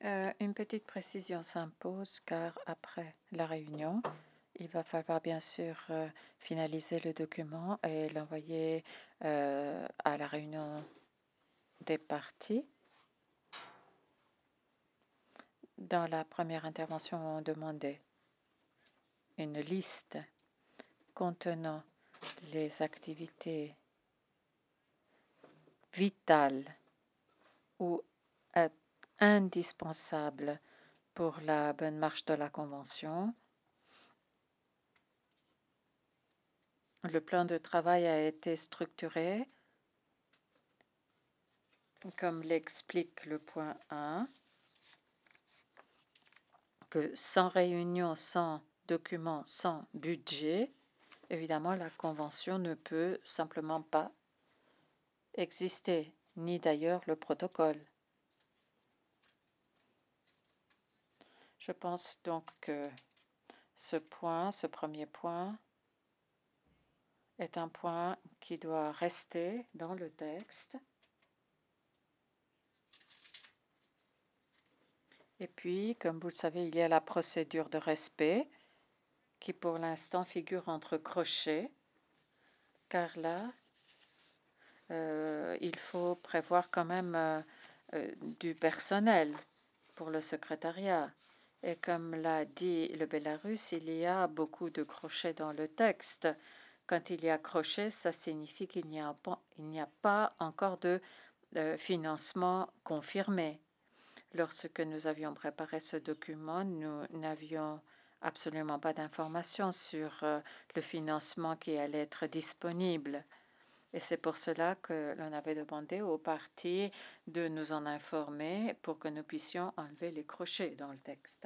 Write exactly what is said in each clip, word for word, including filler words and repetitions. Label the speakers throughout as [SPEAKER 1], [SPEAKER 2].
[SPEAKER 1] Euh, une petite précision s'impose car après la réunion, il va falloir bien sûr euh, finaliser le document et l'envoyer euh, à la réunion des parties. Dans la première intervention, on demandait une liste contenant les activités vitales ou euh, indispensables pour la bonne marche de la Convention. Le plan de travail a été structuré comme l'explique le point un, que sans réunion, sans document, sans budget, évidemment, la Convention ne peut simplement pas exister, ni d'ailleurs le protocole. Je pense donc que ce point, ce premier point, est un point qui doit rester dans le texte. Et puis, comme vous le savez, il y a la procédure de respect qui pour l'instant figure entre crochets, car là, euh, il faut prévoir quand même euh, euh, du personnel pour le secrétariat. Et comme l'a dit le Bélarus, il y a beaucoup de crochets dans le texte. Quand il y a crochet, ça signifie qu'il n'y a, a pas encore de euh, financement confirmé. Lorsque nous avions préparé ce document, nous n'avions absolument pas d'informations sur euh, le financement qui allait être disponible. Et c'est pour cela que l'on avait demandé aux parties de nous en informer pour que nous puissions enlever les crochets dans le texte.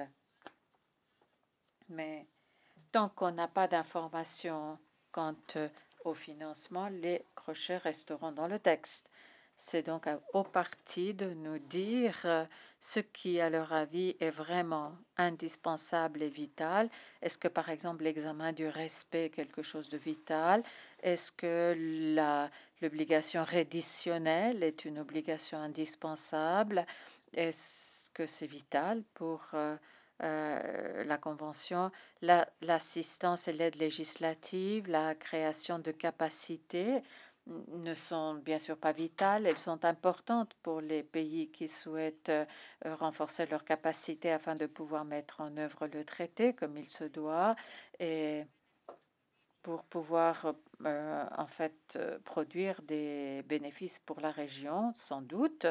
[SPEAKER 1] Mais tant qu'on n'a pas d'informations quant au financement, les crochets resteront dans le texte. C'est donc aux parties de nous dire ce qui, à leur avis, est vraiment indispensable et vital. Est-ce que, par exemple, l'examen du respect est quelque chose de vital? Est-ce que l'obligation réditionnelle est une obligation indispensable? Est-ce que c'est vital pour euh, euh, la Convention? L'assistance et l'aide législative, la création de capacités ne sont bien sûr pas vitales, elles sont importantes pour les pays qui souhaitent euh, renforcer leurs capacités afin de pouvoir mettre en œuvre le traité comme il se doit et pour pouvoir euh, en fait euh, produire des bénéfices pour la région, sans doute.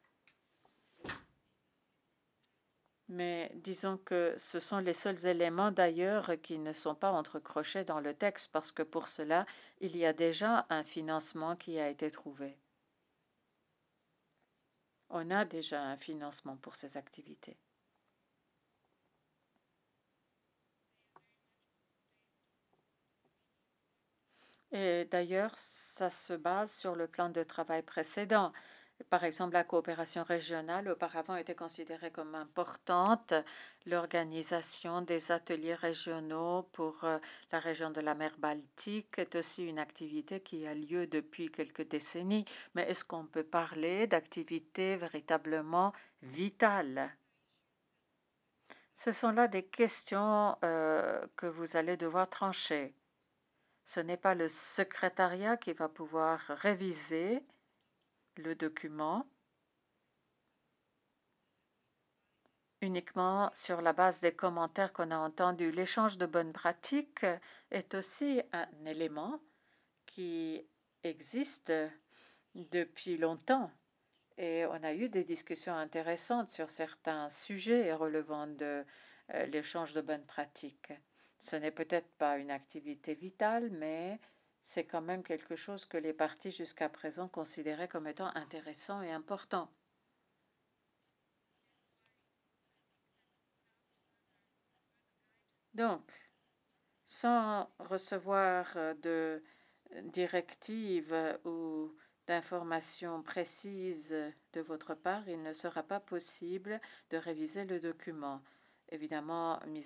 [SPEAKER 1] Mais disons que ce sont les seuls éléments d'ailleurs qui ne sont pas entre crochets dans le texte parce que pour cela, il y a déjà un financement qui a été trouvé. On a déjà un financement pour ces activités. Et d'ailleurs, ça se base sur le plan de travail précédent. Par exemple, la coopération régionale auparavant était considérée comme importante. L'organisation des ateliers régionaux pour euh, la région de la mer Baltique est aussi une activité qui a lieu depuis quelques décennies. Mais est-ce qu'on peut parler d'activité véritablement vitale? Ce sont là des questions euh, que vous allez devoir trancher. Ce n'est pas le secrétariat qui va pouvoir réviser le document uniquement sur la base des commentaires qu'on a entendus. L'échange de bonnes pratiques est aussi un élément qui existe depuis longtemps et on a eu des discussions intéressantes sur certains sujets relevant de euh, l'échange de bonnes pratiques. Ce n'est peut-être pas une activité vitale, mais c'est quand même quelque chose que les partis jusqu'à présent considéraient comme étant intéressant et important. Donc, sans recevoir de directives ou d'informations précises de votre part, il ne sera pas possible de réviser le document. Évidemment, mis